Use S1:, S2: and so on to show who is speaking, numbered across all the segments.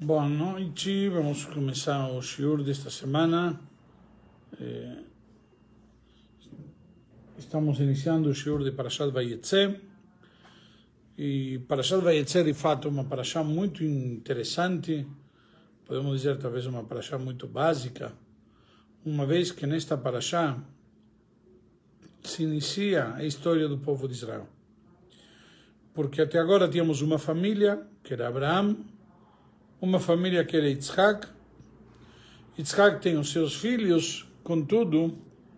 S1: Boa noite, vamos começar o shiur desta semana. Estamos iniciando o shiur de Parashat Vayetze. E Parashat Vayetze, de fato, é uma parashá muito interessante. Podemos dizer, talvez, uma parashá muito básica. Uma vez que nesta parashá se inicia a história do povo de Israel. Porque até agora tínhamos uma família, que era Abraão, uma família que era Yitzhak. Yitzhak tem os seus filhos, contudo,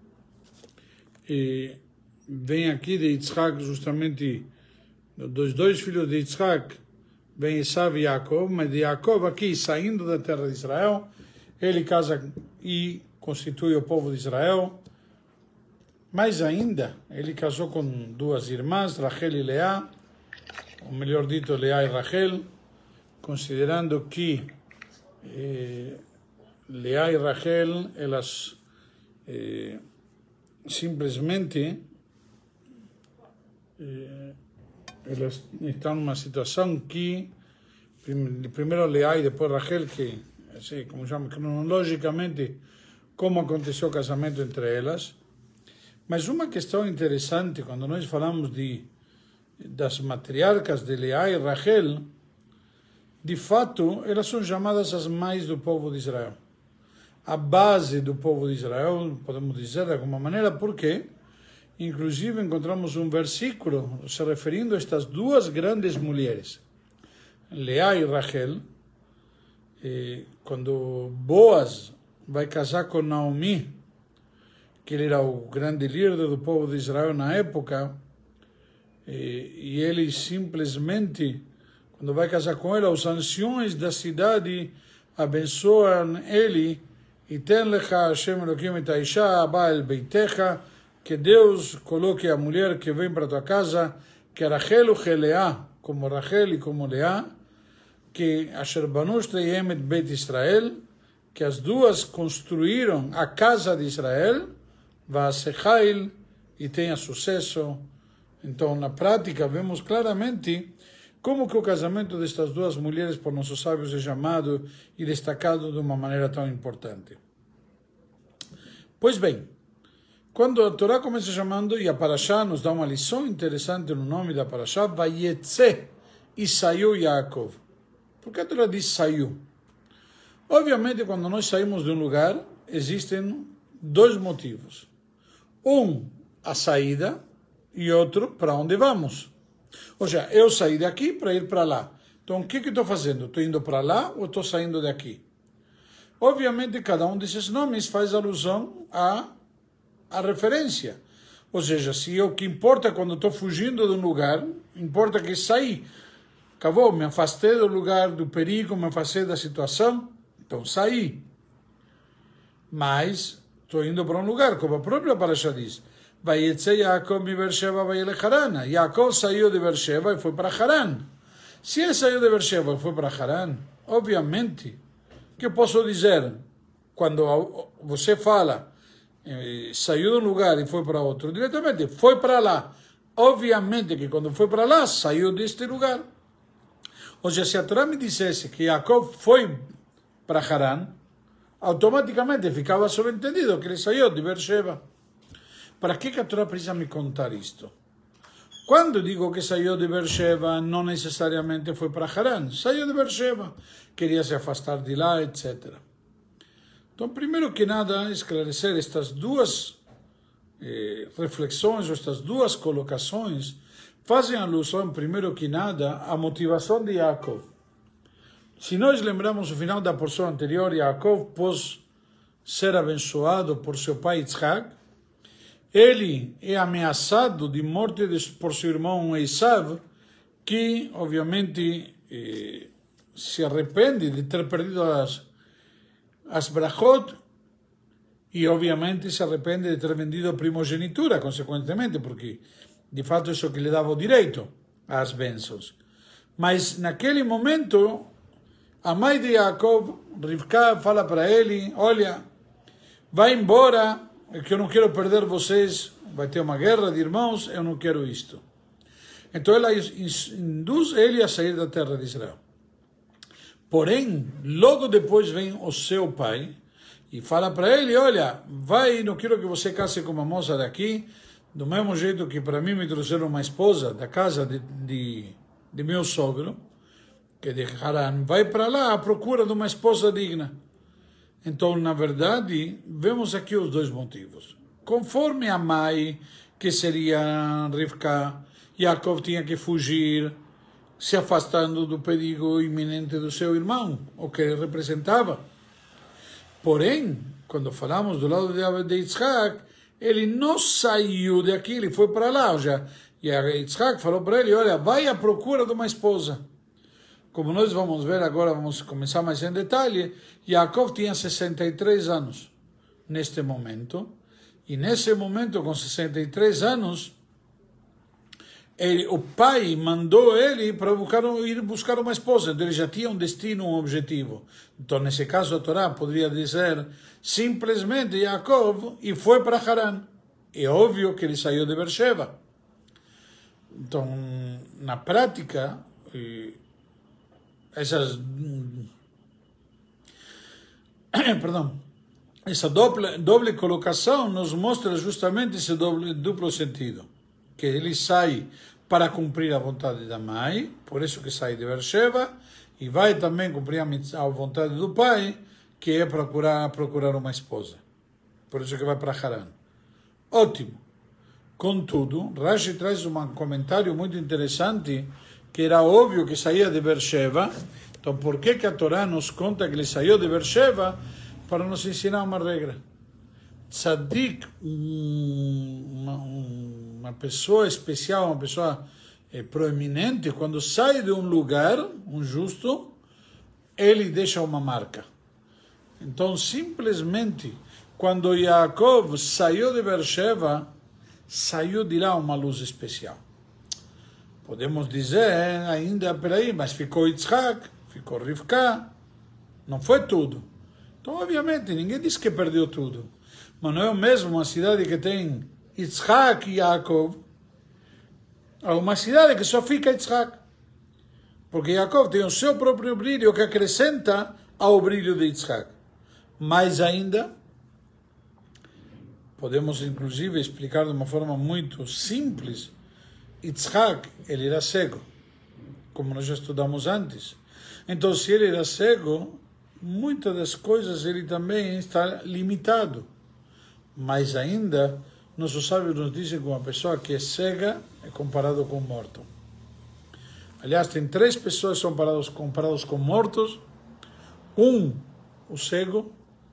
S1: vem aqui de Yitzhak justamente, dos dois filhos de Yitzhak, vem Esav e Yaakov, mas de Yaakov aqui, saindo da terra de Israel, ele casa e constitui o povo de Israel. Mais ainda, ele casou com duas irmãs, Rachel e Leá, ou melhor dito, Leá e Rachel, considerando que Leá e Rachel, elas simplesmente elas estão numa situação que, primeiro Leá e depois Rachel, que, assim, como chama, cronologicamente, como aconteceu o casamento entre elas. Mas uma questão interessante, quando nós falamos das matriarcas de Leá e Rachel, de fato, elas são chamadas as mães do povo de Israel. A base do povo de Israel, podemos dizer de alguma maneira, porque, inclusive, encontramos um versículo se referindo a estas duas grandes mulheres, Leá e Rachel. Quando Boaz vai casar com Naomi, que ele era o grande líder do povo de Israel na época, e ele simplesmente, quando vai casar com ela, os anciões da cidade abençoam ele, e ten lecha Hashem Elokim et haisha abá el beitecha, que Deus coloque a mulher que vem para tua casa, que Rachel u Leá, como Rachel e como Leá, que asher banu shteihem et Beit Israel, que as duas construíram a casa de Israel, va'asechail, e tenha sucesso. Então, na prática, vemos claramente como que o casamento destas duas mulheres por nossos sábios é chamado e destacado de uma maneira tão importante. Pois bem, quando a Torá começa chamando, e a Parashá nos dá uma lição interessante no nome da Parashá, Vayetze, e saiu Yaakov. Por que a Torá diz saiu? Obviamente, quando nós saímos de um lugar, existem dois motivos. Um, a saída, e outro, para onde vamos. Ou seja, eu saí daqui para ir para lá. Então, o que estou fazendo? Estou indo para lá ou estou saindo daqui? Obviamente, cada um desses nomes faz alusão à referência. Ou seja, se o que importa quando estou fugindo de um lugar, importa que saí. Acabou, me afastei do lugar, do perigo, me afastei da situação, então saí. Mas estou indo para um lugar, como a própria Parashá diz. Vayetze Yaakov mi Beersheva vayelech Haran. Yaakov saiu de Beersheva e foi para Haran. Se ele saiu de Beersheva e foi para Haran, obviamente, que eu posso dizer, quando você fala, saiu de um lugar e foi para outro, diretamente, foi para lá. Obviamente que quando foi para lá, saiu deste lugar. Ou seja, se a Torá me dissesse que Yaakov foi para Haran, automaticamente ficava subentendido que ele saiu de Beersheva. Para que a Torá precisa me contar isto? Quando digo que saiu de Beersheva, não necessariamente foi para Haran. Saiu de Beersheva, queria se afastar de lá, etc. Então, primeiro que nada, esclarecer estas duas reflexões, estas duas colocações, fazem alusão, primeiro que nada, à motivação de Yaakov. Se nós lembramos o final da porção anterior, Yaakov, após ser abençoado por seu pai Yitzhak, ele é ameaçado de morte por seu irmão Esav, que, obviamente, se arrepende de ter perdido as brachot e, obviamente, se arrepende de ter vendido a primogenitura, consequentemente, porque, de fato, isso que lhe dava o direito às bênçãos. Mas, naquele momento, a mãe de Yaakov, Rivka, fala para ele, olha, vai embora, que eu não quero perder vocês, vai ter uma guerra de irmãos, eu não quero isto. Então ela induz ele a sair da terra de Israel. Porém, logo depois vem o seu pai e fala para ele, olha, vai, não quero que você case com uma moça daqui, do mesmo jeito que para mim me trouxeram uma esposa da casa de meu sogro, que é de Haran, vai para lá à procura de uma esposa digna. Então, na verdade, vemos aqui os dois motivos. Conforme a mãe, que seria Rivka, Yaakov tinha que fugir, se afastando do perigo iminente do seu irmão, o que ele representava. Porém, quando falamos do lado de Yitzhak, ele não saiu daqui, ele foi para lá. Ou seja, e Yitzhak falou para ele, olha, vai à procura de uma esposa. Como nós vamos ver agora, vamos começar mais em detalhe, Yaakov tinha 63 anos neste momento, e nesse momento, com 63 anos, o pai mandou ele para ir buscar uma esposa, então ele já tinha um destino, um objetivo. Então, nesse caso, a Torá poderia dizer simplesmente Yaakov e foi para Haran. É óbvio que ele saiu de Beersheba. Então, na prática, essa doble colocação nos mostra justamente esse duplo sentido, que ele sai para cumprir a vontade da mãe, por isso que sai de Beersheba, e vai também cumprir a vontade do pai, que é procurar uma esposa. Por isso que vai para Haran. Ótimo. Contudo, Rashi traz um comentário muito interessante, que era óbvio que saía de Beersheba. Então, por que a Torá nos conta que ele saiu de Beersheba? Para nos ensinar uma regra. Tzadik, uma pessoa especial, uma pessoa proeminente, quando sai de um lugar, um justo, ele deixa uma marca. Então, simplesmente, quando Yaakov saiu de Beersheba, saiu de lá uma luz especial. Podemos dizer ainda, peraí, mas ficou Yitzhak, ficou Rivka, não foi tudo. Então, obviamente, ninguém diz que perdeu tudo. Mas não é o mesmo uma cidade que tem Yitzhak e Yaakov, a uma cidade que só fica Yitzhak. Porque Yaakov tem o seu próprio brilho que acrescenta ao brilho de Yitzhak. Mais ainda, podemos inclusive explicar de uma forma muito simples, Yitzhak, ele era cego, como nós já estudamos antes. Então, se ele era cego, muitas das coisas ele também está limitado. Mas ainda, nossos sábios nos dizem que uma pessoa que é cega é comparado com morto. Aliás, tem 3 pessoas que são comparados com mortos. O cego.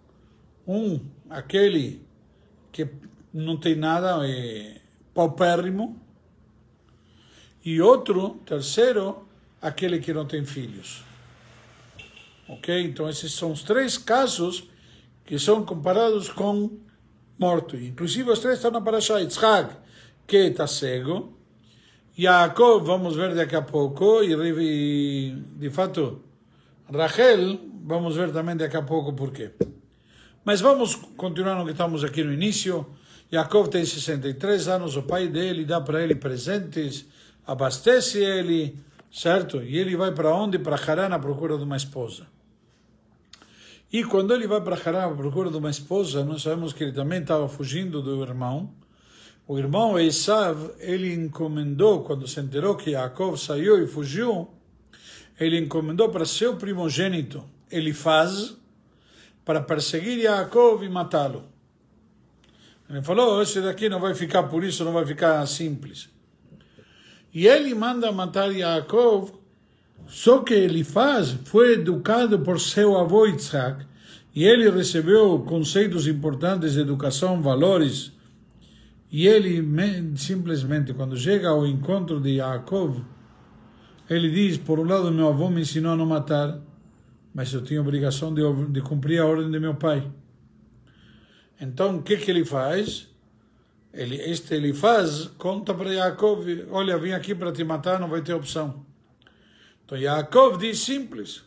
S1: Aquele que não tem nada, é paupérrimo. E outro, terceiro, aquele que não tem filhos. Ok? Então, esses são os 3 casos que são comparados com morto. Inclusive, os 3 estão na Parashá. Yitzhak, que está cego. Yaakov, vamos ver daqui a pouco. E, de fato, Rachel, vamos ver também daqui a pouco por quê. Mas vamos continuar no que estamos aqui no início. Yaakov tem 63 anos, o pai dele dá para ele presentes, abastece ele, certo? E ele vai para onde? Para Haran à procura de uma esposa. E quando ele vai para Haran à procura de uma esposa, nós sabemos que ele também estava fugindo do irmão. O irmão Esav, ele encomendou, quando se enterou que Yaakov saiu e fugiu, ele encomendou para seu primogênito, Elifaz, para perseguir Yaakov e matá-lo. Ele falou, esse daqui não vai ficar por isso, não vai ficar simples. E ele manda matar Yaakov, só que Elifaz foi educado por seu avô Yitzhak, e ele recebeu conceitos importantes de educação, valores, e ele simplesmente, quando chega ao encontro de Yaakov, ele diz, por um lado, meu avô me ensinou a não matar, mas eu tinha a obrigação de cumprir a ordem de meu pai. Então, o que ele faz? Este Elifaz conta para Yaakov, olha, vim aqui para te matar, não vai ter opção. Então, Yaakov diz simples,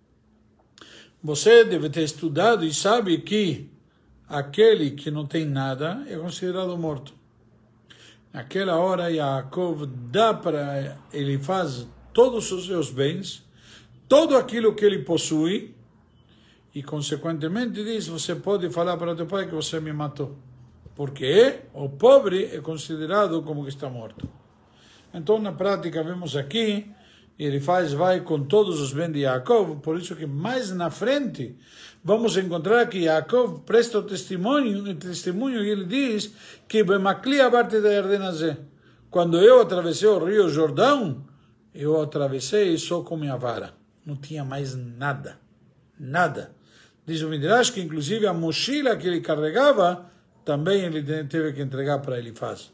S1: você deve ter estudado e sabe que aquele que não tem nada é considerado morto. Naquela hora, Yaakov dá para Elifaz todos os seus bens, tudo aquilo que ele possui e, consequentemente, diz, você pode falar para teu pai que você me matou. Porque o pobre é considerado como que está morto. Então, na prática, vemos aqui, ele vai com todos os bens de Yaakov, por isso que mais na frente vamos encontrar que Yaakov presta o testemunho e ele diz que Bemakli abarte da Yardenazé. Quando eu atravessei o rio Jordão, eu atravessei só com minha vara. Não tinha mais nada. Nada. Diz o Midrash que inclusive a mochila que ele carregava, também ele teve que entregar para Elifaz.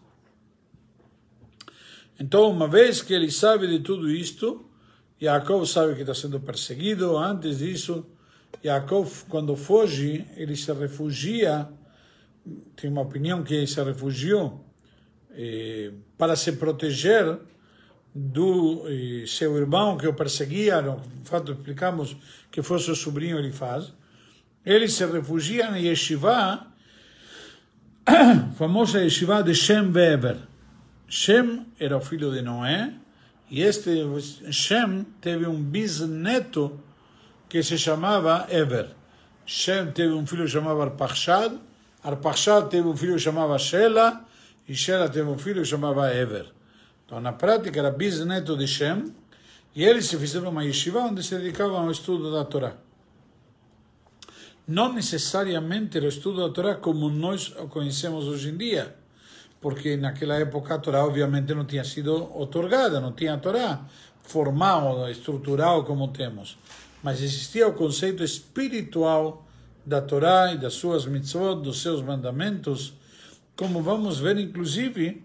S1: Então, uma vez que ele sabe de tudo isto, Yaakov sabe que está sendo perseguido. Antes disso, Yaakov, quando foge, ele se refugia. Tem uma opinião que ele se refugiou para se proteger do seu irmão que o perseguia. No fato, explicamos que foi seu sobrinho Elifaz. Ele se refugia na yeshiva, famosa yeshiva de Shem Ve'ever. Shem era o filho de Noé, e este Shem teve um bisneto que se chamava Ever. Shem teve um filho que se chamava Arpachshad, Arpachshad teve um filho que se chamava Shela, e Shela teve um filho que se chamava Ever. Então, na prática, era bisneto de Shem, e eles se fizeram uma yeshiva onde se dedicavam ao estudo da Torá. Não necessariamente o estudo da Torá como nós o conhecemos hoje em dia, porque naquela época a Torá obviamente não tinha sido otorgada, não tinha a Torá formal, estrutural como temos. Mas existia o conceito espiritual da Torá e das suas mitzvot, dos seus mandamentos, como vamos ver inclusive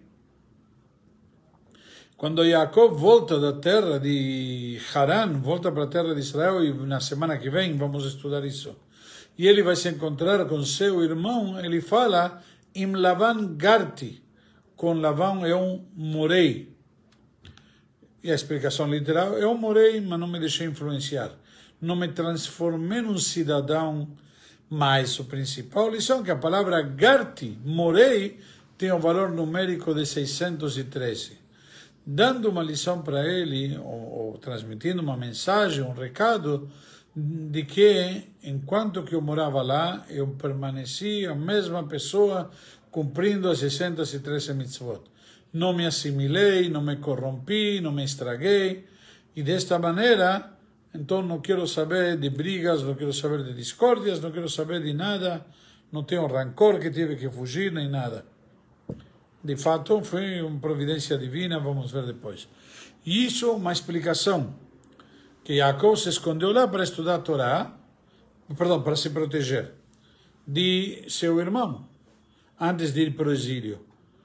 S1: quando Yaakov volta da terra de Haran, volta para a terra de Israel, e na semana que vem vamos estudar isso. E ele vai se encontrar com seu irmão, ele fala, Im Lavan Garti, com Lavan eu morei. E a explicação literal, eu morei, mas não me deixei influenciar. Não me transformei num cidadão, mas o principal lição é que a palavra Garti, morei, tem um valor numérico de 613. Dando uma lição para ele, ou transmitindo uma mensagem, um recado, de que, enquanto que eu morava lá, eu permaneci a mesma pessoa, cumprindo as 613 mitzvot. Não me assimilei, não me corrompi, não me estraguei, e desta maneira, então não quero saber de brigas, não quero saber de discórdias, não quero saber de nada, não tenho rancor que tive que fugir, nem nada. De fato, foi uma providência divina, vamos ver depois. E isso, uma explicação, que Yaakov se escondeu lá para estudar a Torá, para se proteger de seu irmão, antes de ir para o exílio,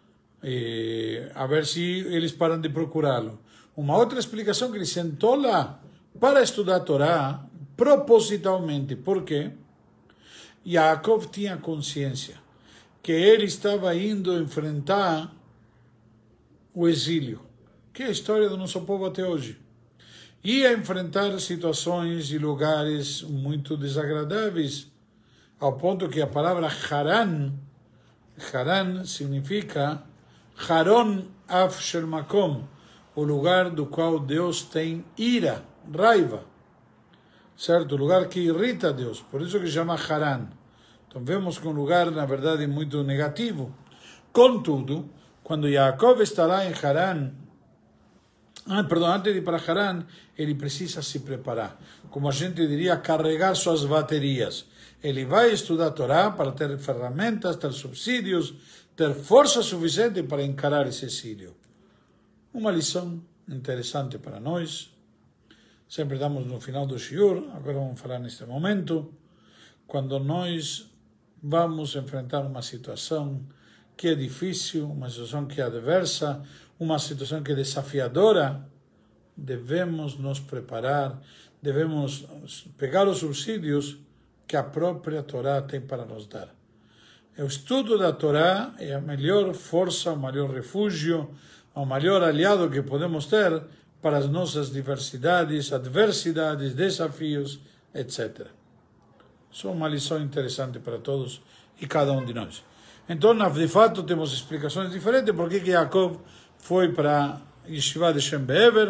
S1: a ver se eles param de procurá-lo. Uma outra explicação que ele sentou lá para estudar a Torá, propositalmente, porque Yaakov tinha consciência que ele estava indo enfrentar o exílio, que é a história do nosso povo até hoje. Ia enfrentar situações e lugares muito desagradáveis, ao ponto que a palavra Haran significa Haron Af Shel Makom, o lugar do qual Deus tem ira, raiva, certo? O lugar que irrita a Deus, por isso que chama Haran. Então vemos que um lugar, na verdade, muito negativo. Contudo, quando Yaakov está lá em Haran, antes de ir para Haran, ele precisa se preparar. Como a gente diria, carregar suas baterias. Ele vai estudar a Torá para ter ferramentas, ter subsídios, ter força suficiente para encarar esse exílio. Uma lição interessante para nós. Sempre damos no final do shiur, agora vamos falar neste momento. Quando nós vamos enfrentar uma situação que é difícil, uma situação que é adversa, uma situação que é desafiadora, devemos nos preparar, devemos pegar os subsídios que a própria Torá tem para nos dar. O estudo da Torá é a melhor força, o maior refúgio, o maior aliado que podemos ter para as nossas diversidades, adversidades, desafios, etc. Isso é uma lição interessante para todos e cada um de nós. Então, de fato, temos explicações diferentes porque Yaakov foi para a Yeshiva de Shem Be'ever,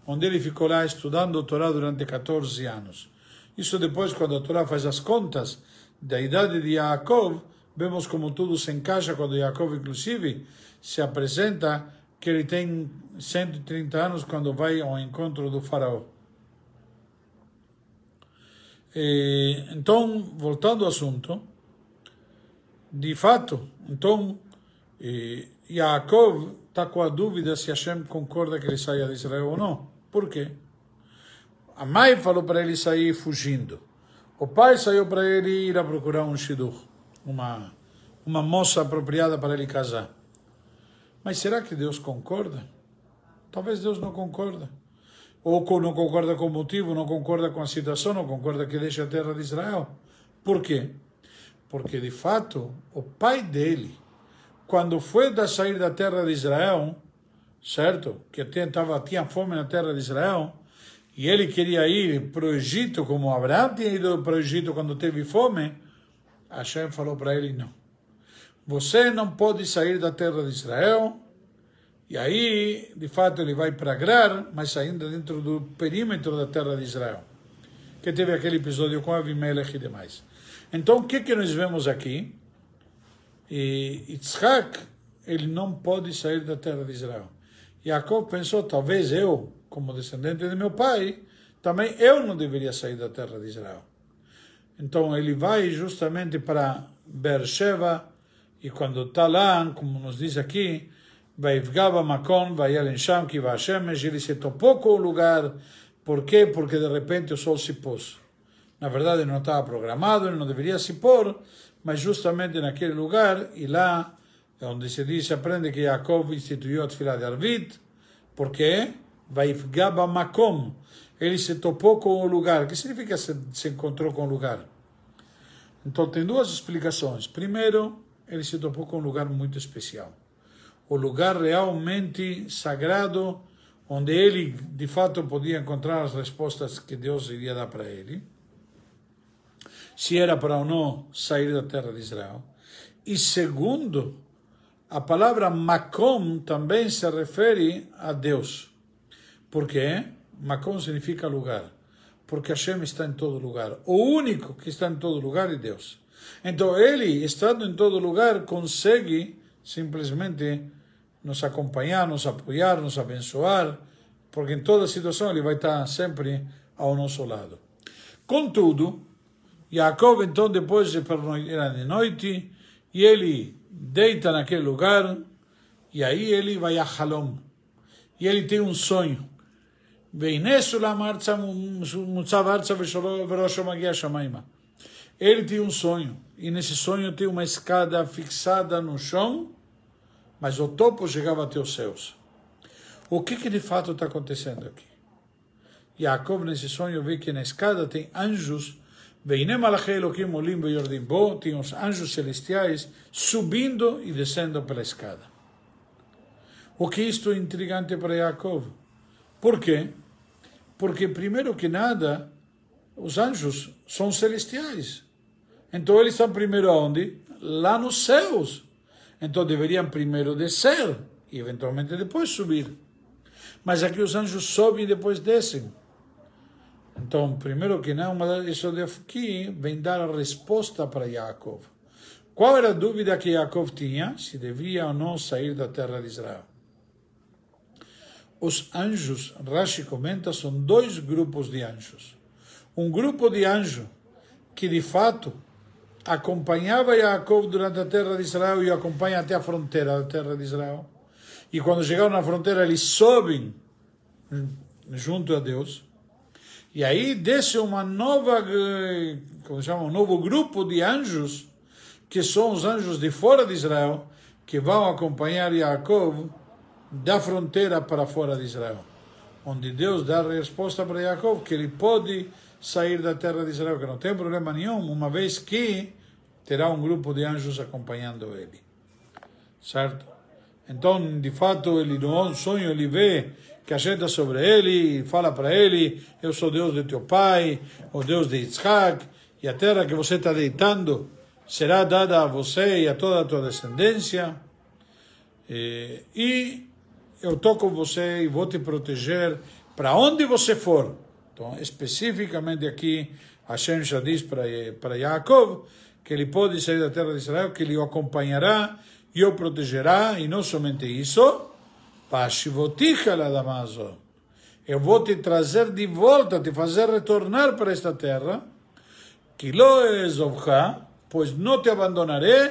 S1: onde ele ficou lá estudando a Torá durante 14 anos. Isso depois, quando a Torá faz as contas da idade de Yaakov, vemos como tudo se encaixa quando Yaakov, inclusive, se apresenta que ele tem 130 anos quando vai ao encontro do faraó. Então, voltando ao assunto, de fato, então, Yaakov está com a dúvida se Hashem concorda que ele saia de Israel ou não. Por quê? A mãe falou para ele sair fugindo. O pai saiu para ele ir a procurar um shidduch, uma moça apropriada para ele casar. Mas será que Deus concorda? Talvez Deus não concorda. Ou não concorda com o motivo, não concorda com a situação, não concorda que deixe a terra de Israel. Por quê? Porque, de fato, o pai dele, quando foi sair da terra de Israel, certo? Que tinha fome na terra de Israel, e ele queria ir para o Egito, como Abraão tinha ido para o Egito quando teve fome, Hashem falou para ele, não. Você não pode sair da terra de Israel. E aí, de fato, ele vai para Agrar, mas ainda dentro do perímetro da terra de Israel. Que teve aquele episódio com Avimelech e demais. Então, o que nós vemos aqui? Yitzhak, ele não pode sair da terra de Israel. Yaakov pensou, talvez eu, como descendente de meu pai, também eu não deveria sair da terra de Israel. Então, ele vai justamente para Beersheba, e quando está lá, como nos diz aqui, Vaivgava Makon, Vayel Ensham, Kiva Hashemesh, ele se topou com o lugar. Por quê? Porque de repente o sol se pôs. Na verdade não estava programado, ele não deveria se pôr, mas justamente naquele lugar, e lá, onde se diz, se aprende que Yaakov instituiu a Tfilah de Arvit. Por quê? Vaivgava Makom, ele se topou com o lugar. O que significa se encontrou com o lugar? Então tem duas explicações. Primeiro, ele se topou com um lugar muito especial. O lugar realmente sagrado, onde ele, de fato, podia encontrar as respostas que Deus iria dar para ele, se era para ou não sair da terra de Israel. E segundo, a palavra Makom também se refere a Deus. Por quê? Makom significa lugar. Porque Hashem está em todo lugar. O único que está em todo lugar é Deus. Então ele, estando em todo lugar, consegue simplesmente nos acompanhar, nos apoiar, nos abençoar, porque em toda situação ele vai estar sempre ao nosso lado. Contudo, Yaakov então depois era de noite, e ele deita naquele lugar, e aí ele vai a Halom, e ele tem um sonho. Ele tem um sonho, e nesse sonho tem uma escada fixada no chão, mas o topo chegava até os céus. O que de fato está acontecendo aqui? Yaakov, nesse sonho, vê que na escada tem anjos, tem os anjos celestiais subindo e descendo pela escada. O que isto é intrigante para Yaakov? Por quê? Porque, primeiro que nada, os anjos são celestiais. Então eles estão primeiro aonde? Lá nos céus. Então deveriam primeiro descer e eventualmente depois subir. Mas aqui os anjos sobem e depois descem. Então, primeiro que nada, isso daqui vem dar a resposta para Yaakov. Qual era a dúvida que Yaakov tinha? Se devia ou não sair da terra de Israel. Os anjos, Rashi comenta, são dois grupos de anjos. Um grupo de anjos que de fato acompanhava Yaakov durante a terra de Israel e o acompanha até a fronteira da terra de Israel. E quando chegaram na fronteira, eles sobem junto a Deus. E aí desce uma nova, como chama, um novo grupo de anjos, que são os anjos de fora de Israel, que vão acompanhar Yaakov da fronteira para fora de Israel. Onde Deus dá a resposta para Yaakov que ele pode sair da terra de Israel, que não tem problema nenhum, uma vez que terá um grupo de anjos acompanhando ele. Certo? Então, de fato, ele no sonho ele vê que a gente está sobre ele e fala para ele: eu sou Deus de teu pai, o Deus de Yitzhak, e a terra que você está deitando será dada a você e a toda a tua descendência. E eu estou com você e vou te proteger para onde você for. Então, especificamente aqui, Hashem já diz para Yaakov que ele pode sair da terra de Israel, que ele o acompanhará e o protegerá, e não somente isso, eu vou te trazer de volta, te fazer retornar para esta terra, que lo ezovcha, pois não te abandonarei,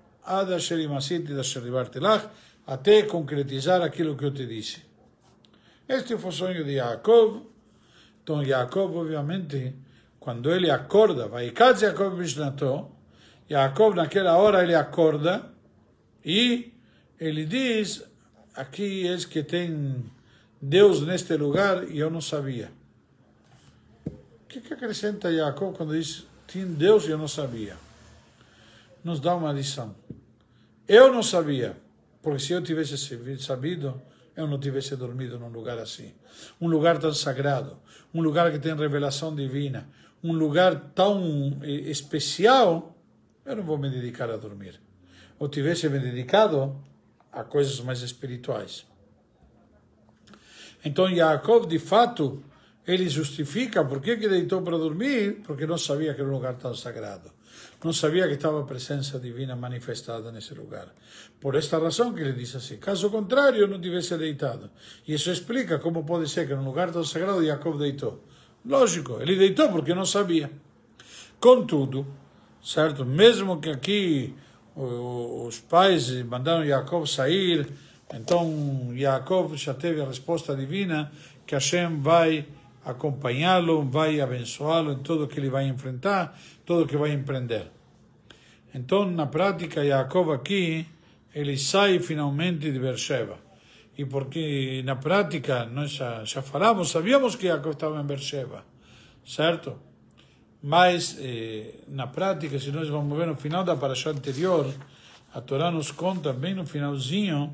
S1: até concretizar aquilo que eu te disse. Este foi o sonho de Yaakov. Então Yaakov, obviamente, quando ele acorda, Vaikatz Yaakov Mishnato, Yaakov naquela hora ele acorda e ele diz, aqui é que tem Deus neste lugar e eu não sabia. O que acrescenta Yaakov quando diz, tem Deus e eu não sabia? Nos dá uma lição. Eu não sabia, porque se eu tivesse sabido, eu não tivesse dormido num lugar assim. Um lugar tão sagrado, um lugar que tem revelação divina, um lugar tão especial, eu não vou me dedicar a dormir. Eu tivesse me dedicado a coisas mais espirituais. Então Yaakov, de fato, ele justifica por que deitou para dormir, porque não sabia que era um lugar tão sagrado. Não sabia que estava a presença divina manifestada nesse lugar. Por esta razão que ele diz assim, caso contrário, eu não tivesse deitado. E isso explica como pode ser que num lugar tão sagrado Yaakov deitou. Lógico, ele deitou porque não sabia. Contudo, certo, mesmo que aqui os pais mandaram Yaakov sair, então Yaakov já teve a resposta divina que Hashem vai acompanhá-lo, vai abençoá-lo em tudo que ele vai enfrentar, tudo que vai empreender. Então, na prática, Yaakov aqui, ele sai finalmente de Beersheba. E porque na prática, nós já falamos, sabíamos que Yaakov estava em Beersheba, certo? Mas, na prática, se nós vamos ver no final da parashá anterior, a Torá nos conta, bem no finalzinho,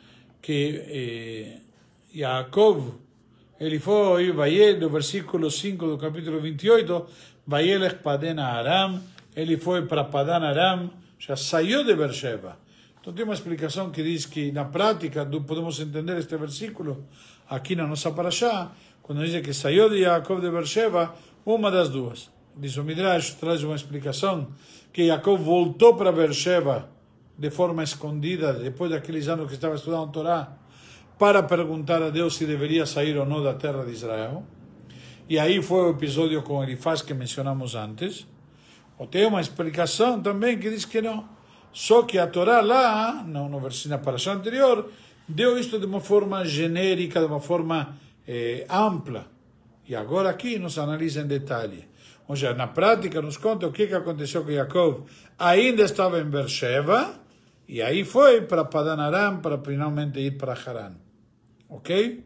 S1: que Yaakov, ele foi, no versículo 5 do capítulo 28, Vayelech Padan Aram, ele foi para Padan Aram, já saiu de Beersheba. Então tem uma explicação que diz que na prática podemos entender este versículo aqui na nossa parashá, quando diz que saiu de Yaakov de Beersheba, uma das duas. Diz o Midrash, traz uma explicação, que Yaakov voltou para Beersheba de forma escondida, depois daqueles anos que estava estudando a Torá, para perguntar a Deus se deveria sair ou não da terra de Israel. E aí foi o episódio com Elifaz que mencionamos antes. Ou tem uma explicação também que diz que não. Só que a Torá lá, no versículo na parashá anterior, deu isto de uma forma genérica, de uma forma ampla. E agora aqui nos analisa em detalhe. Ou seja, na prática nos conta o que aconteceu com Yaakov. Ainda estava em Beersheba, e aí foi para Padan Aram, para finalmente ir para Haran. Ok?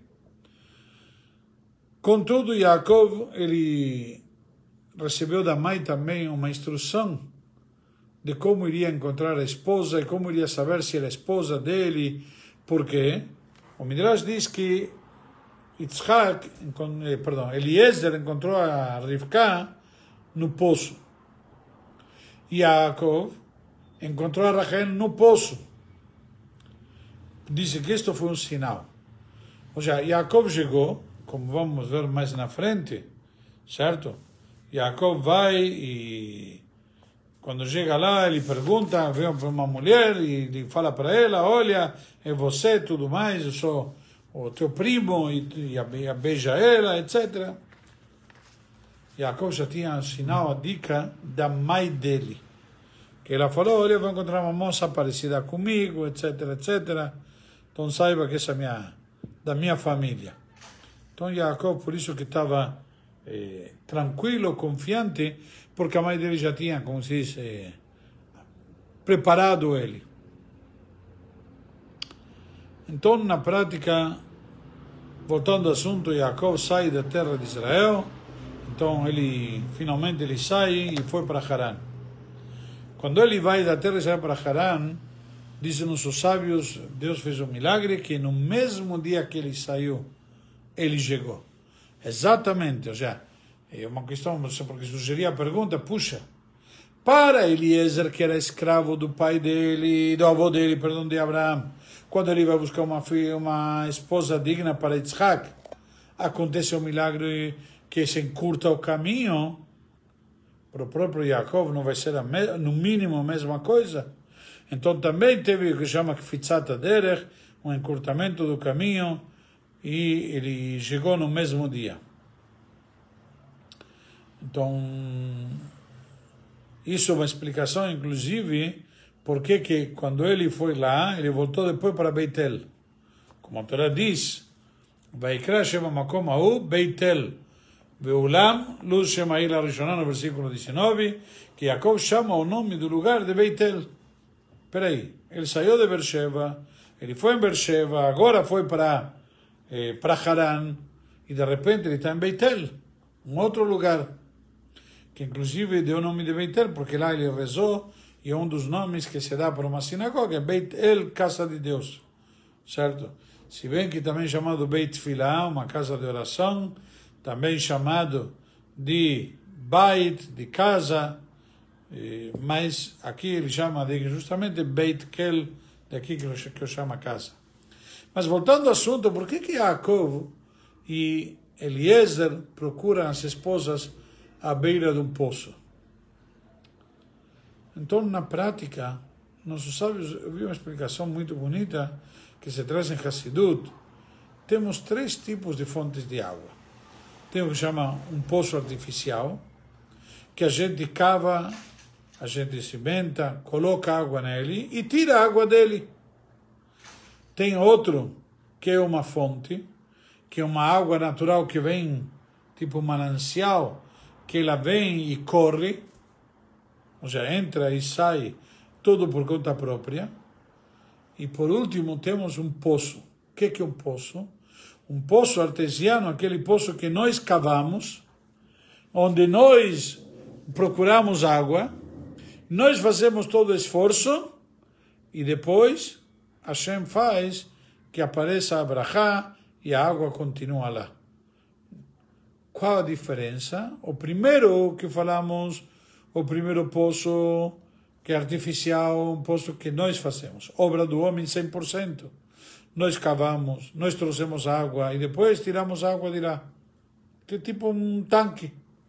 S1: Contudo, Yaakov, ele recebeu da mãe também uma instrução de como iria encontrar a esposa e como iria saber se era a esposa dele. Por quê? O Midrash diz que Eliezer encontrou a Rivka no poço. E Yaakov encontrou a Rachel no poço. Diz que isto foi um sinal. Ou seja, Yaakov chegou, como vamos ver mais na frente, certo? Yaakov vai e quando chega lá, ele pergunta, vem para uma mulher e ele fala para ela, olha, é você, tudo mais, eu sou o teu primo, e beija ela, etc. Yaakov já tinha sinal, a dica da mãe dele, que ela falou, olha, eu vou encontrar uma moça parecida comigo, etc, etc. Então saiba que essa é da minha família. Então Yaakov, por isso que estava tranquilo, confiante, porque a mãe dele já tinha, como se diz, preparado ele. Então, na prática, voltando ao assunto, Yaakov sai da terra de Israel, então finalmente ele sai e foi para Haran. Quando ele vai da terra de Israel para Haran, dizem os sábios, Deus fez um milagre, que no mesmo dia que ele saiu, ele chegou. Exatamente, ou seja, é uma questão, porque sugeria a pergunta, puxa, para Eliezer, que era escravo do pai dele, do avô dele, perdão, de Abraão, quando ele vai buscar uma esposa digna para Yitzhak, acontece um milagre que se encurta o caminho, para o próprio Yaakov não vai ser no mínimo a mesma coisa. Então também teve o que chama Kfitzat HaDerech, um encurtamento do caminho, e ele chegou no mesmo dia. Então, isso é uma explicação, inclusive, porque que quando ele foi lá, ele voltou depois para Beitel. Como a Torá diz, Vaikra Shema Makom Ahu Beitel, Veulam Luz Shema Ila Rishonah, no versículo 19, que Jacob chama o nome do lugar de Beitel. Peraí, ele saiu de Beersheba, ele foi em Beersheba, agora foi para Haran, e de repente ele está em Beitel, um outro lugar, que inclusive deu o nome de Beitel, porque lá ele rezou, e é um dos nomes que se dá para uma sinagoga, Beitel, casa de Deus, certo? Se bem que também é chamado Beit Filah, uma casa de oração, também chamado de Beit, de casa, mas aqui ele chama de justamente Beit Kel, daqui que eu chamo casa. Mas voltando ao assunto, por que Yaakov e Eliezer procuram as esposas à beira de um poço? Então, na prática, nossos sábios, eu vi uma explicação muito bonita que se traz em Hassidut. Temos 3 tipos de fontes de água. Tem o que chama um poço artificial, que a gente cava, a gente cimenta, coloca água nele e tira a água dele. Tem outro que é uma fonte, que é uma água natural que vem, tipo um manancial, que ela vem e corre, ou seja, entra e sai, tudo por conta própria. E por último temos um poço. O que é um poço? Um poço artesiano, aquele poço que nós cavamos, onde nós procuramos água, nós fazemos todo o esforço, e depois Hashem faz que apareça a brachá e a água continua lá. Qual a diferença? O primeiro que falamos, o primeiro poço que é artificial, um poço que nós fazemos, obra do homem 100%. Nós cavamos, nós trouxemos água e depois tiramos água de lá. Que é tipo um tanque.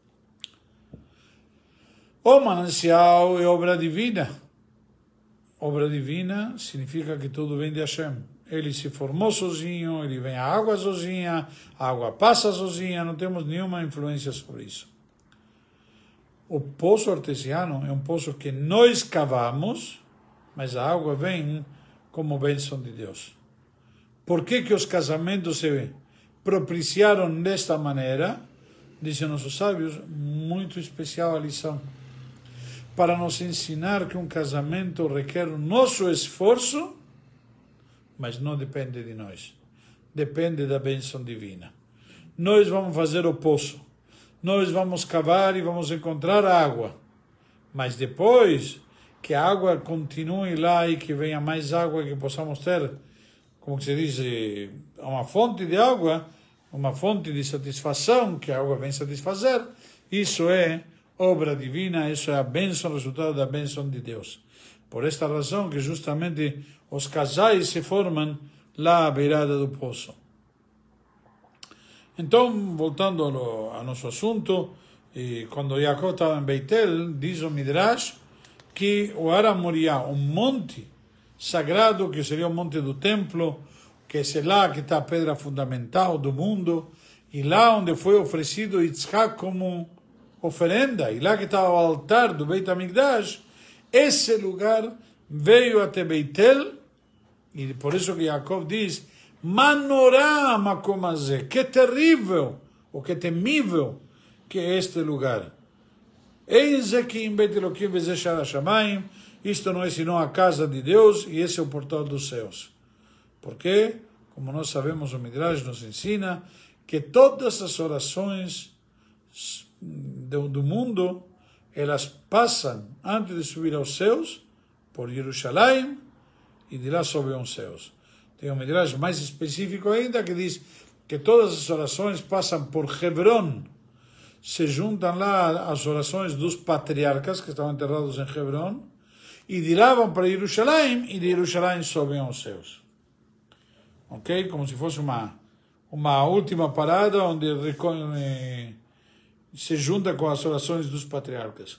S1: O manancial é obra divina. Obra divina significa que tudo vem de Hashem. Ele se formou sozinho, ele vem a água sozinha, a água passa sozinha, não temos nenhuma influência sobre isso. O poço artesiano é um poço que nós cavamos, mas a água vem como bênção de Deus. Por que os casamentos se propiciaram desta maneira? Dizem nossos sábios, muito especial a lição. Para nos ensinar que um casamento requer o nosso esforço, mas não depende de nós. Depende da bênção divina. Nós vamos fazer o poço. Nós vamos cavar e vamos encontrar água. Mas depois que a água continue lá e que venha mais água, que possamos ter, como se diz, uma fonte de água, uma fonte de satisfação, que a água vem satisfazer, isso é obra divina, isso é a bênção, resultado da bênção de Deus. Por esta razão que justamente os casais se formam lá à beirada do poço. Então, voltando ao nosso assunto, quando Jacob estava em Beitel, diz o Midrash que o Har Moriá, um monte sagrado, que seria o monte do templo, que é lá que está a pedra fundamental do mundo, e lá onde foi oferecido Yitzhak como oferenda, e lá que está o altar do Beit HaMikdash, esse lugar veio até Beitel, e por isso que Jacob diz, Manorá Makom Hazeh, que terrível, ou que temível que é este lugar. Eis aqui em Beit Elohim V'zeh Sha'ar HaShamayim, isto não é senão a casa de Deus, e esse é o portal dos céus. Porque, como nós sabemos, o Midrash nos ensina que todas as orações do mundo, elas passam, antes de subir aos céus, por Jerusalém, e de lá sobem aos céus. Tem um Midrash mais específico ainda, que diz que todas as orações passam por Hebron, se juntam lá as orações dos patriarcas que estavam enterrados em Hebron, e de lá vão para Jerusalém, e de Jerusalém sobem aos céus. Ok? Como se fosse uma última parada onde se junta com as orações dos patriarcas.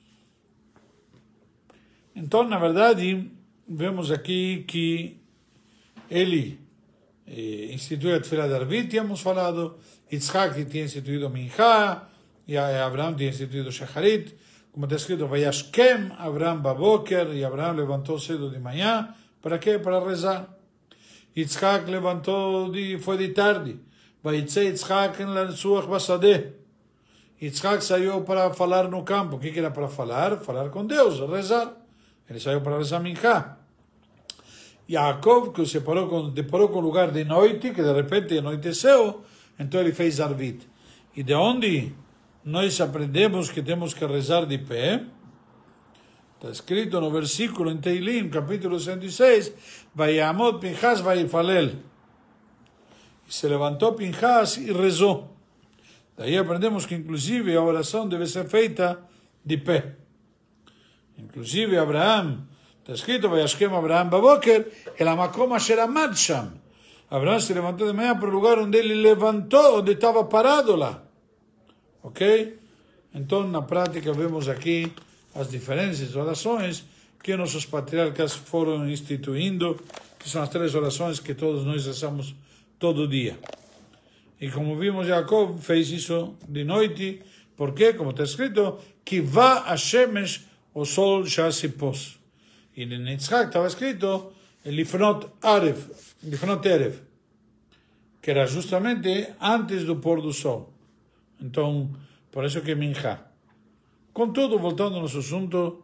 S1: Então, na verdade, vemos aqui que ele instituiu a Tefilá de Arvit, tínhamos falado, Yitzhak tinha instituído Minchá, e Abraão tinha instituído Shacharit, como está escrito, Vayashkem Abraão Baboker, e Abraão levantou cedo de manhã, para quê? Para rezar. Yitzhak levantou, foi de tarde, Vayitze Yitzhak en la Suach Basadeh. Yitzhak saiu para falar no campo. O que era para falar? Falar com Deus, rezar. Ele saiu para rezar Minchá. Yaakov, que se deparou com o lugar de noite, que de repente anoiteceu, então ele fez Arvit. E de onde nós aprendemos que temos que rezar de pé? Está escrito no versículo em Teilim, capítulo 106, Vayamot Pinchas Vayifalel. E se levantou Pinchas e rezou. Daí aprendemos que inclusive a oração deve ser feita de pé. Inclusive Abraão, está escrito, Vayashkem Abraão Baboker, el amakom asher amad sham. Abraão se levantou de manhã para o lugar onde ele levantou, onde estava parado lá. Ok? Então, na prática, vemos aqui as diferentes orações que nossos patriarcas foram instituindo, que são as 3 orações que todos nós rezamos todo dia. E como vimos, Jacob fez isso de noite, porque, como está escrito, que vá a Shemesh, o sol já se pôs. E em Yitzhak estava escrito Lifnot Erev, que era justamente antes do pôr do sol. Então, por isso que é Minchá. Contudo, voltando ao nosso assunto,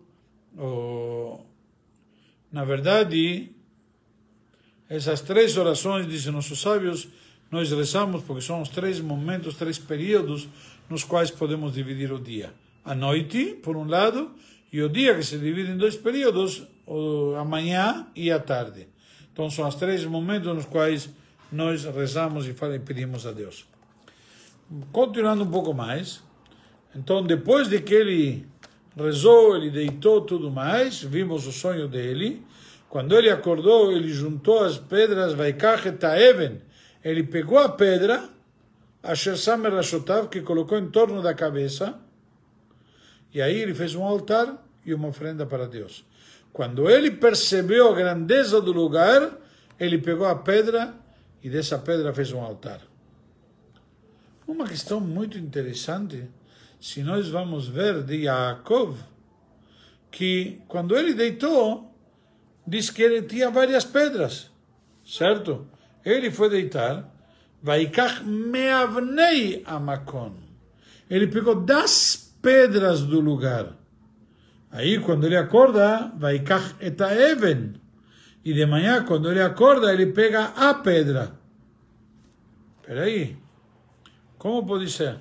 S1: na verdade, essas 3 orações, dizem nossos sábios, nós rezamos porque são os 3 momentos, 3 períodos nos quais podemos dividir o dia. A noite, por um lado, e o dia que se divide em 2 períodos, a manhã e a tarde. Então são os 3 momentos nos quais nós rezamos e pedimos a Deus. Continuando um pouco mais, então depois de que ele rezou, ele deitou tudo mais, vimos o sonho dele. Quando ele acordou, ele juntou as pedras, Vaikach et haeven. Ele pegou a pedra, Asher Samer Rashotav, que colocou em torno da cabeça, e aí ele fez um altar e uma oferenda para Deus. Quando ele percebeu a grandeza do lugar, ele pegou a pedra e dessa pedra fez um altar. Uma questão muito interessante, se nós vamos ver de Yaakov, que quando ele deitou, diz que ele tinha várias pedras, certo? Ele foi deitar, Vaikach meavnei amakon. Ele pegou das pedras do lugar. Aí, quando ele acorda, Vaikach et haeven. E de manhã, quando ele acorda, ele pega a pedra. Espera aí. Como pode ser?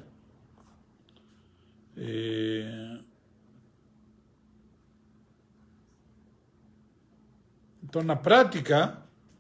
S1: Então, na prática,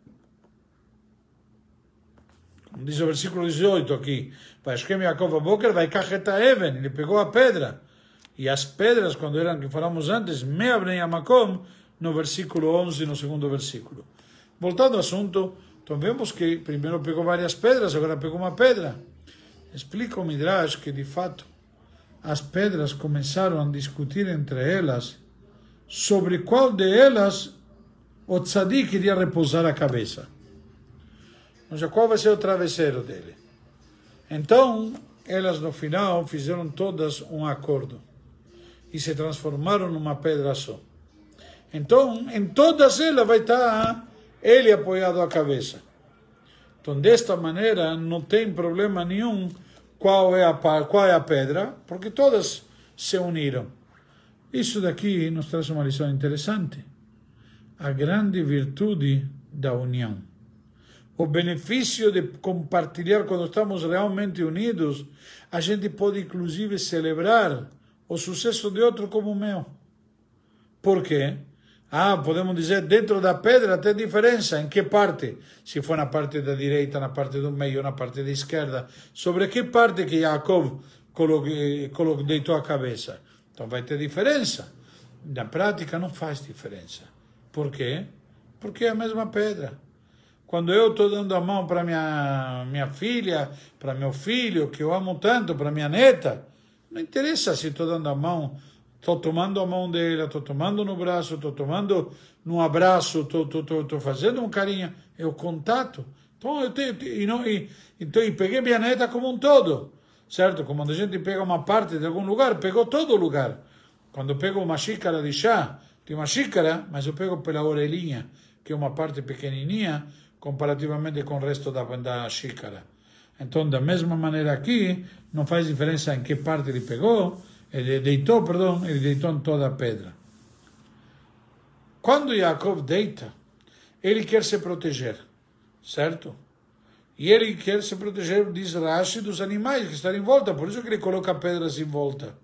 S1: como diz o versículo 18 aqui, Vayashkem Yaakov Aboker, Vaikach et haeven. Ele pegou a pedra. E as pedras, quando eram, que falamos antes, meavnei amakom, no versículo 11, no segundo versículo. Voltando ao assunto, então vemos que primeiro pegou várias pedras, agora pegou uma pedra. Explica o Midrash que, de fato, as pedras começaram a discutir entre elas sobre qual de elas o tzadik iria repousar a cabeça. Ou seja, qual vai ser o travesseiro dele. Então, elas no final fizeram todas um acordo e se transformaram numa pedra só. Então, em todas elas vai estar ele apoiado à cabeça. Então, desta maneira, não tem problema nenhum qual é a pedra, porque todas se uniram. Isso daqui nos traz uma lição interessante. A grande virtude da união. O benefício de compartilhar quando estamos realmente unidos, a gente pode inclusive celebrar o sucesso de outro como o meu. Por quê? Podemos dizer, dentro da pedra tem diferença. Em que parte? Se for na parte da direita, na parte do meio, na parte da esquerda. Sobre que parte que Yaakov deitou a cabeça? Então vai ter diferença. Na prática não faz diferença. Por quê? Porque é a mesma pedra. quando eu estou dando a mão para minha filha, para meu filho, que eu amo tanto, para minha neta, não interessa se estou dando a mão, estou tomando a mão dela, estou tomando no braço, estou tomando num abraço, estou fazendo um carinho, é o contato. Então, eu peguei minha neta como um todo, certo? Como a gente pega uma parte de algum lugar, pegou todo o lugar. Quando eu pego uma xícara de chá, tem uma xícara, mas eu pego pela orelhinha, que é uma parte pequenininha, comparativamente com o resto da xícara. Então, da mesma maneira aqui, não faz diferença em que parte ele pegou, ele deitou em toda a pedra. Quando Yaakov deita, ele quer se proteger, certo? E ele quer se proteger, diz Rashi, dos animais que estão em volta, por isso que ele coloca pedras em volta.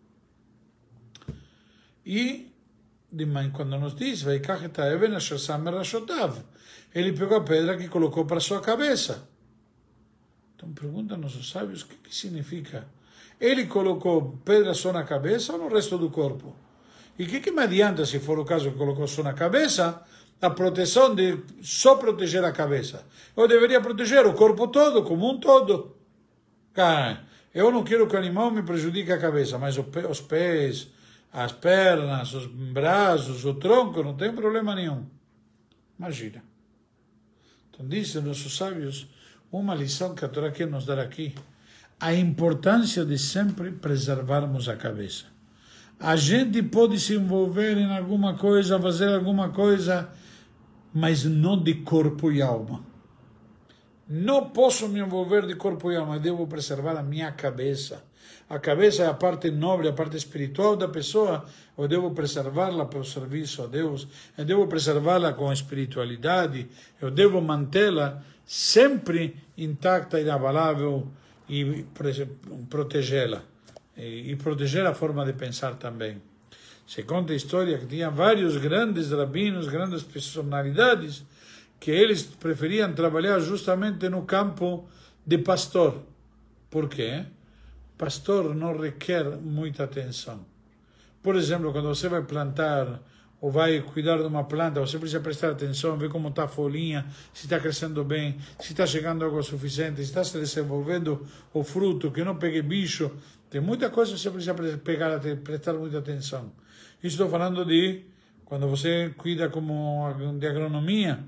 S1: E, quando nos diz, ele pegou a pedra que colocou para sua cabeça. Então perguntam nossos sábios, o que significa? Ele colocou pedra só na cabeça ou no resto do corpo? E o que me adianta, se for o caso que colocou só na cabeça, a proteção de só proteger a cabeça? Eu deveria proteger o corpo todo, como um todo. Cara, eu não quero que o animal me prejudique a cabeça, mas os pés, as pernas, os braços, o tronco, não tem problema nenhum. Imagina. Então, dizem nossos sábios, uma lição que a Torá quer nos dar aqui, a importância de sempre preservarmos a cabeça. A gente pode se envolver em alguma coisa, fazer alguma coisa, mas não de corpo e alma. Não posso me envolver de corpo e alma, devo preservar a minha cabeça. A cabeça é a parte nobre, a parte espiritual da pessoa, eu devo preservá-la para o serviço a Deus, eu devo preservá-la com espiritualidade, eu devo mantê-la sempre intacta, inabalável e protegê-la. E proteger a forma de pensar também. Se conta a história que tinha vários grandes rabinos, grandes personalidades, que eles preferiam trabalhar justamente no campo de pastor. Por quê? Pastor não requer muita atenção. Por exemplo, quando você vai plantar ou vai cuidar de uma planta, você precisa prestar atenção, ver como está a folhinha, se está crescendo bem, se está chegando água suficiente, se está se desenvolvendo o fruto, que não pegue bicho. Tem muita coisa que você precisa prestar muita atenção. Isso estou falando de quando você cuida de agronomia,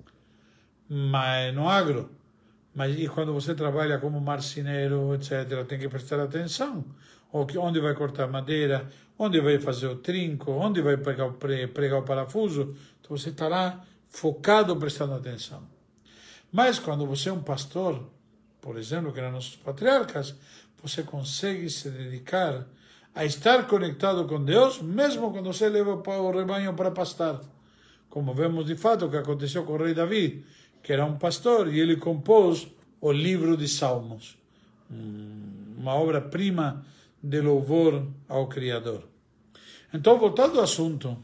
S1: mas no agro. Mas e quando você trabalha como marceneiro, etc., tem que prestar atenção. Onde vai cortar madeira, onde vai fazer o trinco, onde vai pregar o parafuso. Então você está lá focado, prestando atenção. Mas quando você é um pastor, por exemplo, que eram nossos patriarcas, você consegue se dedicar a estar conectado com Deus, mesmo quando você leva o rebanho para pastar. Como vemos de fato o que aconteceu com o rei Davi, que era um pastor, e ele compôs o livro de Salmos, uma obra-prima de louvor ao Criador. Então, voltando ao assunto,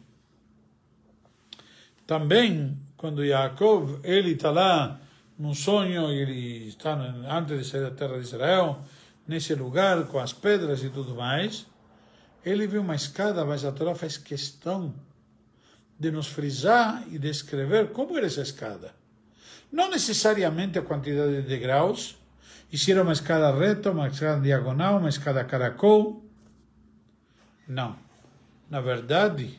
S1: também, quando Yaakov, ele está lá num sonho, ele está antes de sair da terra de Israel, nesse lugar, com as pedras e tudo mais, ele viu uma escada, mas a Torá faz questão de nos frisar e descrever como era essa escada. Não necessariamente a quantidade de degraus, e se era uma escada reta, uma escada diagonal, uma escada caracol. Não. Na verdade,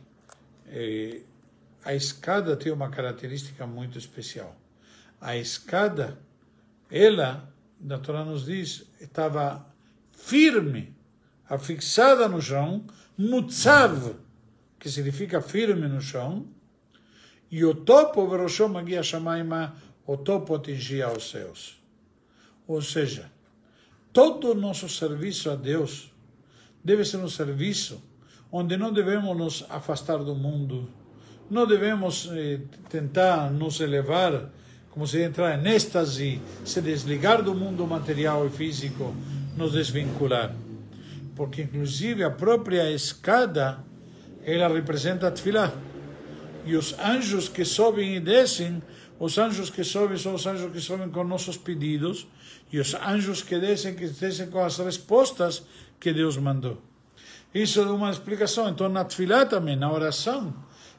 S1: a escada tem uma característica muito especial. A escada, ela, a Torá nos diz, estava firme, afixada no chão, mutzav, que significa firme no chão, e o topo, veroshom magia shamaima, o topo atingia aos céus. Ou seja, todo o nosso serviço a Deus deve ser um serviço onde não devemos nos afastar do mundo, não devemos tentar nos elevar, como se entrar em êxtase, se desligar do mundo material e físico, nos desvincular. Porque, inclusive, a própria escada, ela representa a tefilá. E os anjos que sobem e descem, os anjos que sobem são os anjos que sobem com nossos pedidos, e os anjos que descem com as respostas que Deus mandou. Isso é uma explicação. Então, na tefilá também, na oração,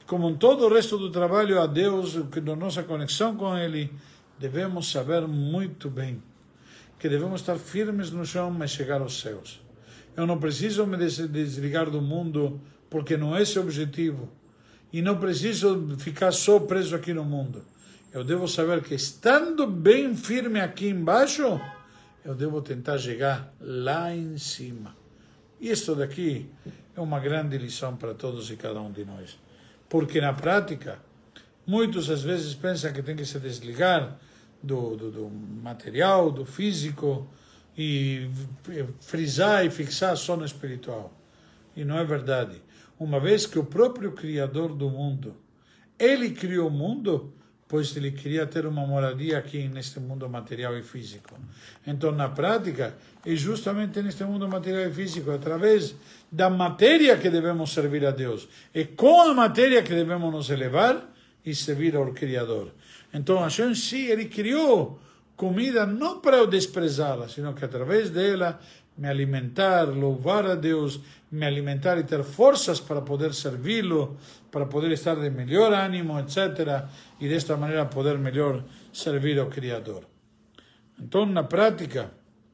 S1: como em todo o resto do trabalho a Deus, na nossa conexão com Ele, devemos saber muito bem que devemos estar firmes no chão e chegar aos céus. Eu não preciso me desligar do mundo, porque não é esse o objetivo. E não preciso ficar só preso aqui no mundo. Eu devo saber que, estando bem firme aqui embaixo, eu devo tentar chegar lá em cima. E isto daqui é uma grande lição para todos e cada um de nós. Porque na prática, muitos às vezes pensam que tem que se desligar do material, do físico, e frisar e fixar só no espiritual. E não é verdade. Uma vez que o próprio Criador do mundo, Ele criou o mundo, pois Ele queria ter uma moradia aqui neste mundo material e físico. Então, na prática, é justamente neste mundo material e físico, através da matéria que devemos servir a Deus. É com a matéria que devemos nos elevar e servir ao Criador. Então, Hashem, sim, Ele criou comida não para eu desprezá-la, sino que através dela me alimentar, louvar a Deus, me alimentar e ter forças para poder servi-lo, para poder estar de melhor ânimo, etc. E desta maneira poder melhor servir ao Criador. Então, na prática,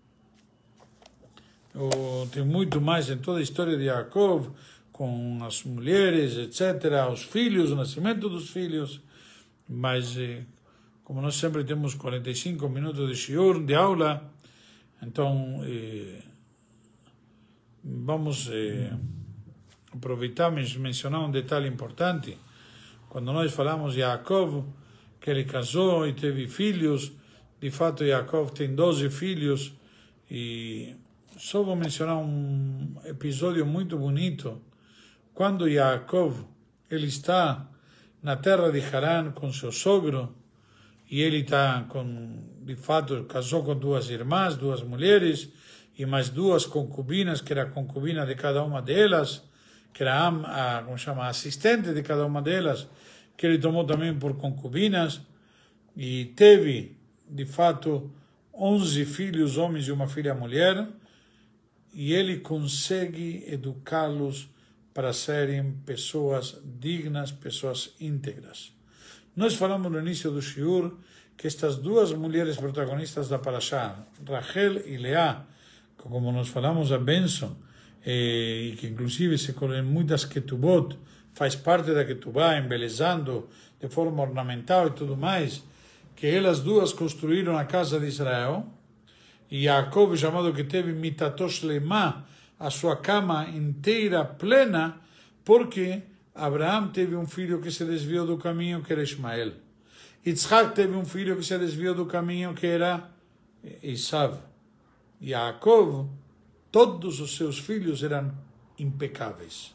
S1: tem muito mais em toda a história de Yaakov, com as mulheres, etc., os filhos, o nascimento dos filhos, mas como nós sempre temos 45 minutos de shiur, de aula, então vamos aproveitar e mencionar um detalhe importante. Quando nós falamos de Yaakov, que ele casou e teve filhos, de fato Yaakov tem 12 filhos, e só vou mencionar um episódio muito bonito. Quando Yaakov ele está na terra de Harã com seu sogro, e ele de fato, casou com duas irmãs, duas mulheres, e mais duas concubinas, que era a concubina de cada uma delas, que era a assistente de cada uma delas, que ele tomou também por concubinas, e teve, de fato, 11 filhos, homens e uma filha mulher, e ele consegue educá-los para serem pessoas dignas, pessoas íntegras. Nós falamos no início do shiur que estas duas mulheres protagonistas da Parashá, Rachel e Leá, como nós falamos a bênção, e que inclusive se colocam muitas ketubot, faz parte da ketubá, embelezando de forma ornamental e tudo mais, que elas duas construíram a casa de Israel, e Yaakov, chamado que teve mitatosh lema, a sua cama inteira plena, porque Abraão teve um filho que se desviou do caminho, que era Ismael. Yitzhak teve um filho que se desviou do caminho, que era Esav. Yaakov, todos os seus filhos eram impecáveis.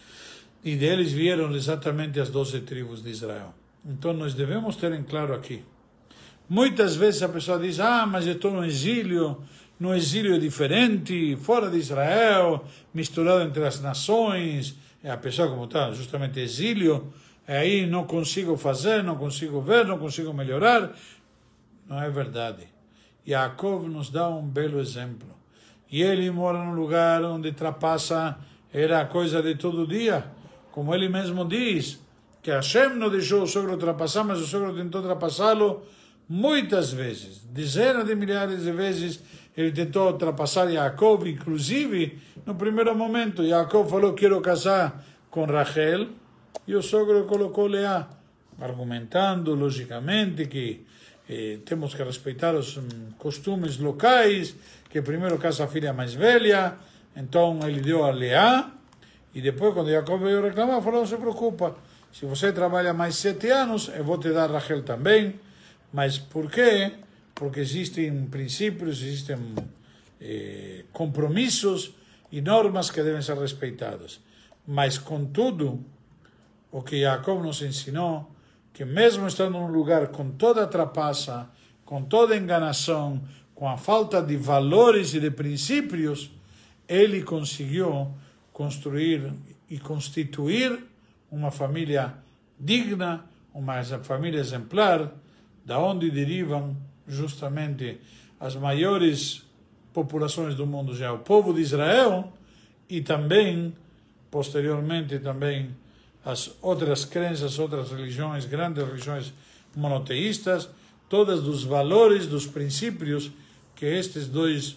S1: E deles vieram exatamente as 12 tribos de Israel. Então nós devemos ter em claro aqui. Muitas vezes a pessoa diz, mas eu estou no exílio é diferente, fora de Israel, misturado entre as nações. A pessoa como está justamente exílio, aí não consigo fazer, não consigo ver, não consigo melhorar. Não é verdade. Yaakov nos dá um belo exemplo. E ele mora num lugar onde trapaça era coisa de todo dia. Como ele mesmo diz, que Hashem não deixou o sogro ultrapassar, mas o sogro tentou ultrapassá-lo muitas vezes. Dezenas de milhares de vezes ele tentou ultrapassar Yaakov, inclusive, no primeiro momento, Yaakov falou, quero casar com Rachel, e o sogro colocou Leá, argumentando, logicamente, que temos que respeitar os costumes locais, que primeiro casa a filha mais velha, então ele deu a Leá, e depois, quando Yaakov veio reclamar, falou, não se preocupa, se você trabalha mais 7 anos, eu vou te dar Rachel também. Mas por quê? Porque existem princípios, existem compromissos e normas que devem ser respeitadas. Mas, contudo, o que Yaakov nos ensinou, que mesmo estando num lugar com toda a trapaça, com toda a enganação, com a falta de valores e de princípios, ele conseguiu construir e constituir uma família digna, uma família exemplar, da onde derivam justamente as maiores populações do mundo, já o povo de Israel, e também, posteriormente, também as outras crenças, outras religiões, grandes religiões monoteístas, todas dos valores, dos princípios que estes dois,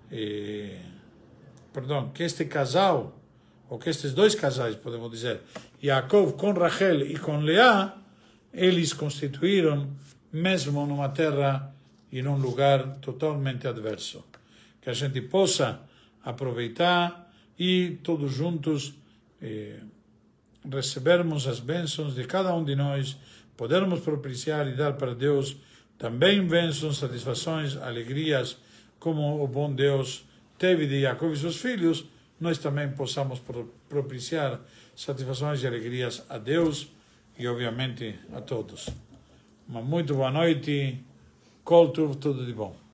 S1: que este casal, ou que estes dois casais, podemos dizer, Yaakov com Rachel e com Leá, eles constituíram mesmo numa terra e num lugar totalmente adverso. Que a gente possa aproveitar e todos juntos recebermos as bênçãos de cada um de nós, podermos propiciar e dar para Deus também bênçãos, satisfações, alegrias, como o bom Deus teve de Jacob e seus filhos, nós também possamos propiciar satisfações e alegrias a Deus e, obviamente, a todos. Uma muito boa noite, Kol Tuv, tudo de bom.